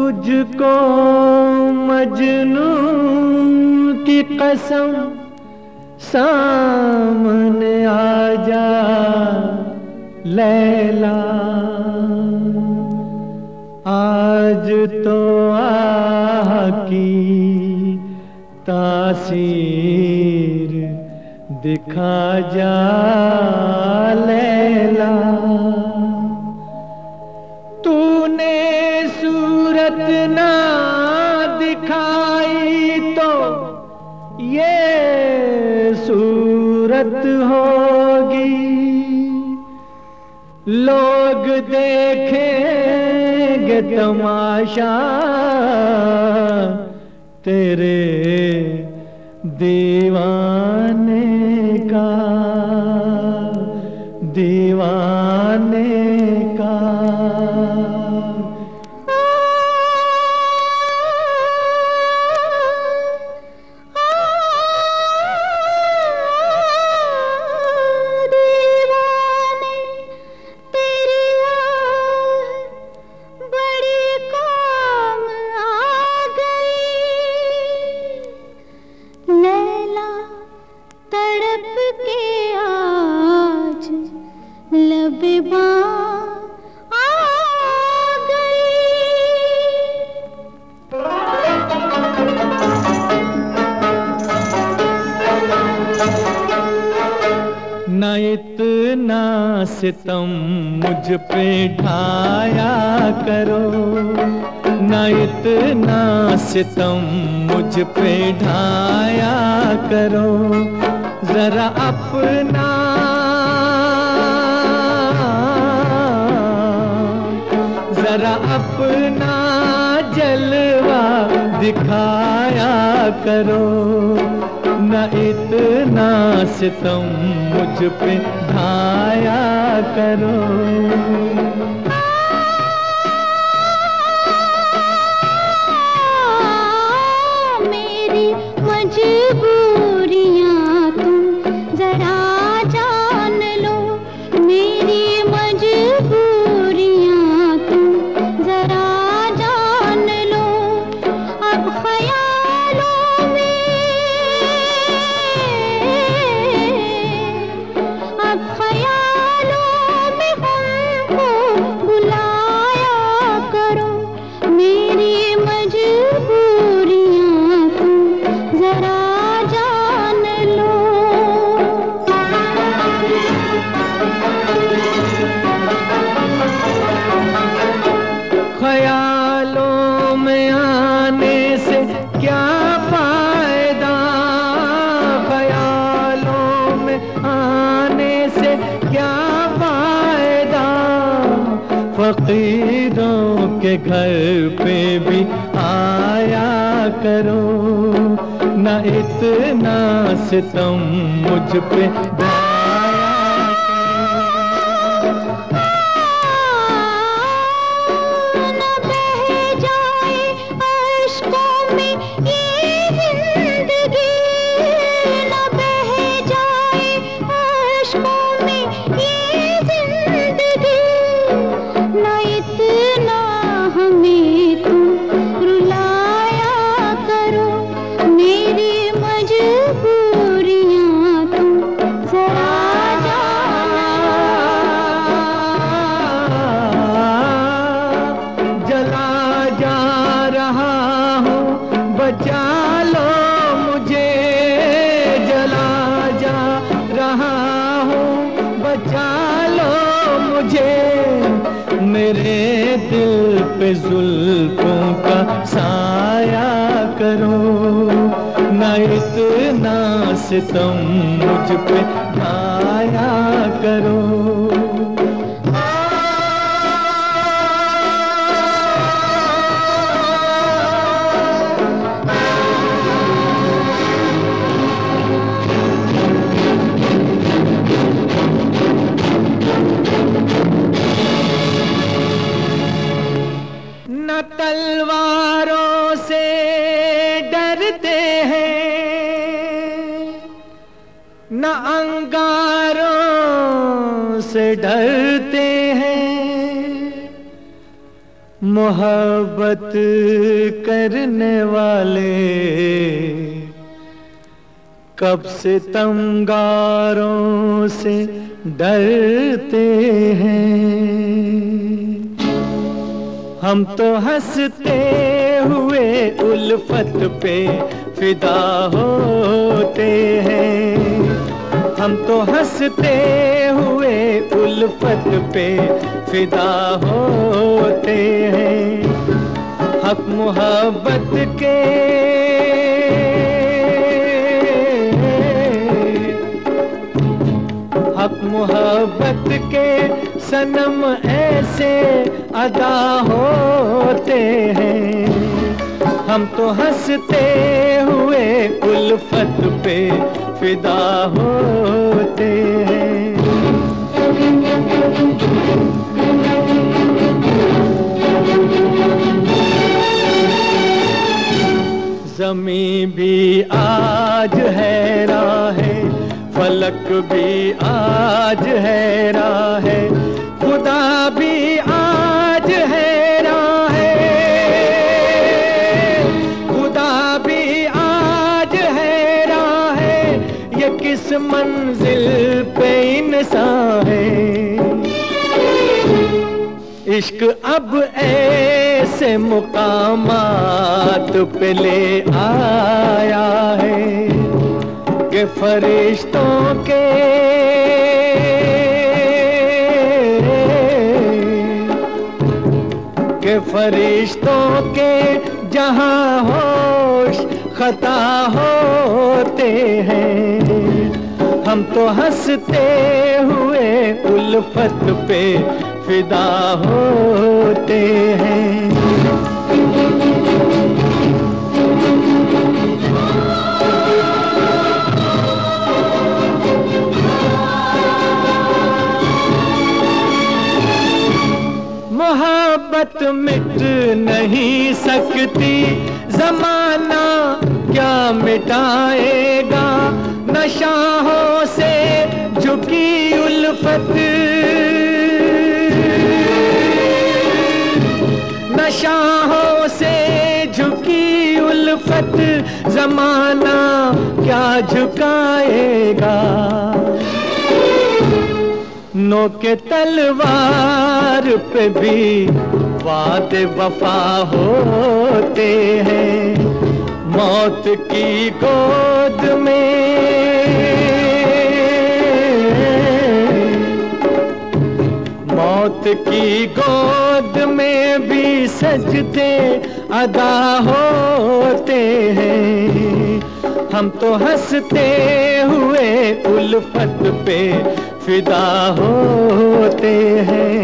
तुझको मजनू की कसम सामने आ जा लैला, आज तो आह की तासीर दिखा जा लैला। तूने सूरत ना दिखाई तो ये सूरत होगी, लोग देखेंगे तमाशा तेरे दीवाने का, दीवाने का। न इतना सितम मुझ पे ढाया करो, न इतना सितम मुझ पे ढाया करो, जरा अपना जलवा दिखाया करो। न इतना सितम मुझ पे ढाया करो। मेरी मजबूरियां तुम जरा जान लो, मेरी मजबूरियां तुम जरा जान लो। अब ख्यालों में हमको बुलाया करो, मेरी मजबूरियां तुम जरा जान लो। ख्यालों में आने से क्या फायदा, ख्यालों में आने से क्या फायदा, फकीरों के घर पे भी आया करो। न इतना सितम मुझ पे ढाया करो। न बह जाए अश्कों में ये जिंदगी, न बह जाए अश्कों में ये जिंदगी। न इतना हमें तुम रुलाया करो, मेरी मजबूरियां तुम जरा जाना। जला जा रहा हूँ बचा लो मुझे, जला जा रहा हूँ बचा लो मुझे। मेरे दिल पे जुल्फों का साया करो, न इतना सितम मुझ पे ढाया करो। न तलवारों से डरते हैं, न अंगारों से डरते हैं, मोहब्बत करने वाले कब से तमगारों से डरते हैं। हम तो हंसते हुए उल्फत पे फिदा होते हैं। हम तो हंसते हुए उल्फत पे फिदा होते हैं। हक मोहब्बत के हक मोहब्बत के सनम ऐसे अदा होते हैं। हम तो हंसते हुए उल्फत पे फिदा होते हैं। ज़मीं भी आज हैरान है, फलक भी आज हैरान है, खुदा भी आज हैरान है, खुदा भी आज हैरान है, ये किस मंजिल पे इंसान है। इश्क अब ऐसे मुकामात पे ले आया है कि फरिश्तों के जहां होश खता होते हैं। हम तो हंसते हुए उल्फत पे फिदा होते हैं। मोहब्बत मिट नहीं सकती, ज़माना क्या मिटाएगा। नशाहों से झुकी उल्फत, नशाहों से झुकी उल्फत, ज़माना क्या झुकाएगा। नोके तलवार पे भी वादे वफा होते हैं। मौत की गोद में, मौत की गोद में भी सजदे अदा होते हैं। हम तो हंसते हुए उल्फत पे फिदा होते हैं।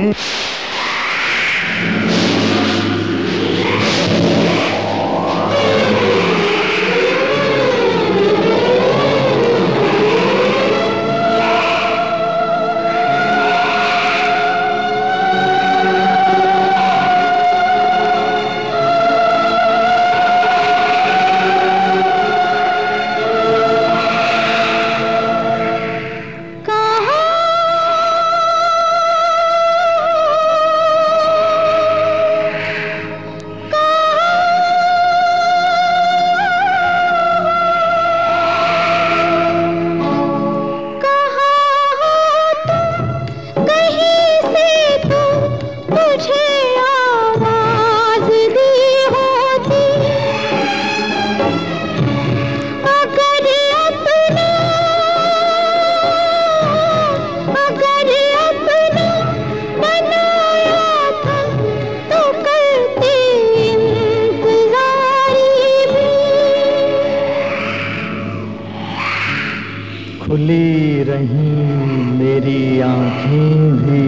खुली रहीं मेरी आँखें भी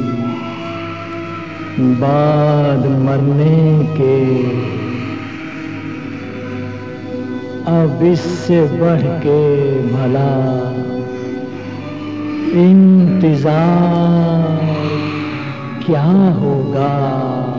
बाद मरने के, अब इससे बढ़ के भला इंतजार क्या होगा।